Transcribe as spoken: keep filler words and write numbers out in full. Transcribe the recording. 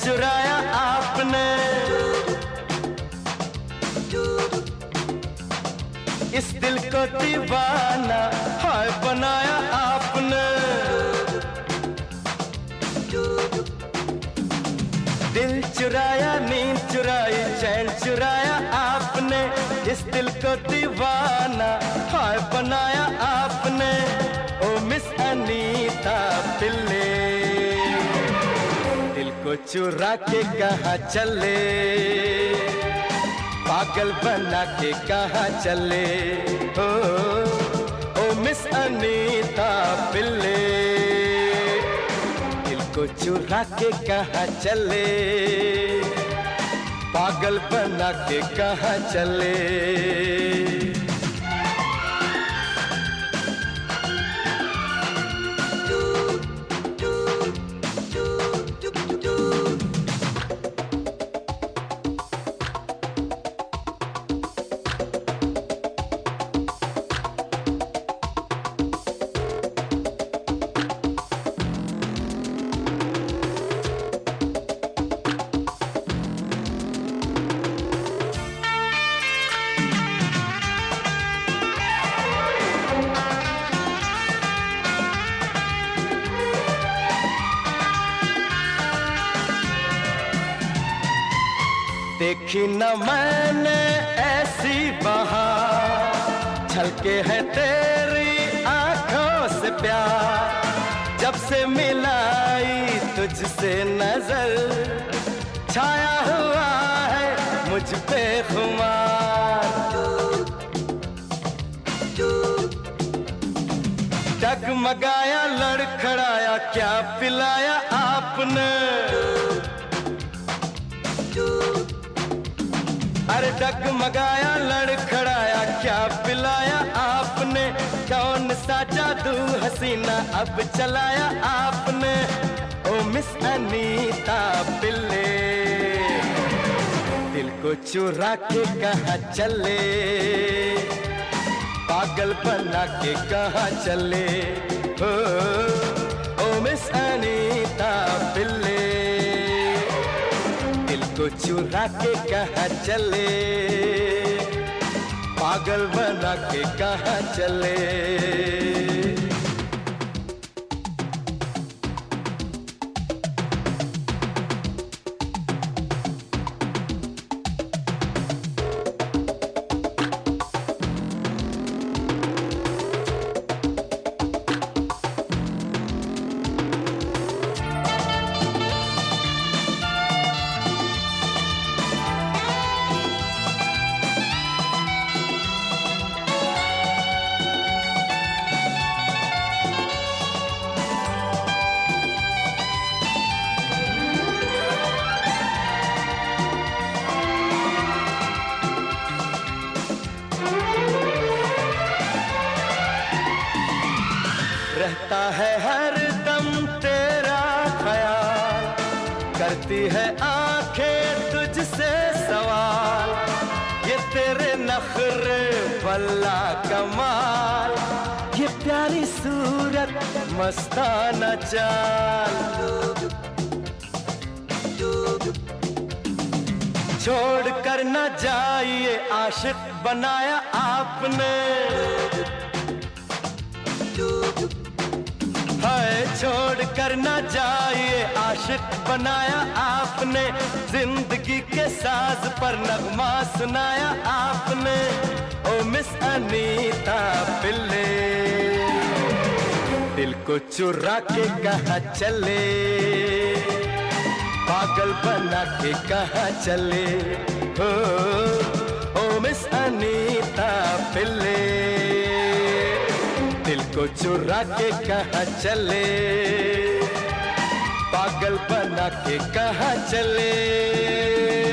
चुराया आपने, इस दिल को दीवाना हाय बनाया आपने। दिल चुराया, नींद चुराई, चैन चुराया आपने, इस दिल को दीवाना हाय बनाया आपने। ओ मिस अनीता पिल्ले, दिल को चुरा के कहाँ चले, पागल बना के कहाँ चले। ओ, ओ मिस अनीता पिल्ले, दिल को चुरा के कहाँ चले, पागल बना के कहाँ चले। देखी न मैंने ऐसी बहार, छलके है तेरी आंखों से प्यार, जब से मिलाई तुझसे नजर, छाया हुआ है मुझ पे खुमार। डगमगाया लड़खड़ाया क्या पिलाया आपने, अरे डगमगाया लड़खड़ाया क्या पिलाया आपने। कौन सा जादू हसीना अब चलाया आपने। ओ मिस अनीता पिल्ले, दिल को चुरा के कहाँ चले, पागल बना के कहाँ चले। ओ, ओ मिस अनीता पिल्ले, को चुरा के कहाँ चले, पागल बना के कहाँ चले। रहता है हर दम तेरा ख्याल, करती है आंखें तुझसे सवाल, ये तेरे नखरे वल्ला कमाल, ये प्यारी सूरत मस्ताना चाल। छोड़ कर न जाइए आशिक बनाया आपने, हाय छोड़ कर न जाइए आशिक बनाया आपने। जिंदगी के साज पर नगमा सुनाया आपने। ओ मिस अनीता पिल्ले, दिल को चुरा के कहाँ चले, पागल बना के कहाँ चले। ओ, ओ मिस अनीता पिल्ले, दिल को चुरा के कहाँ चले, पागल बना के कहाँ चले।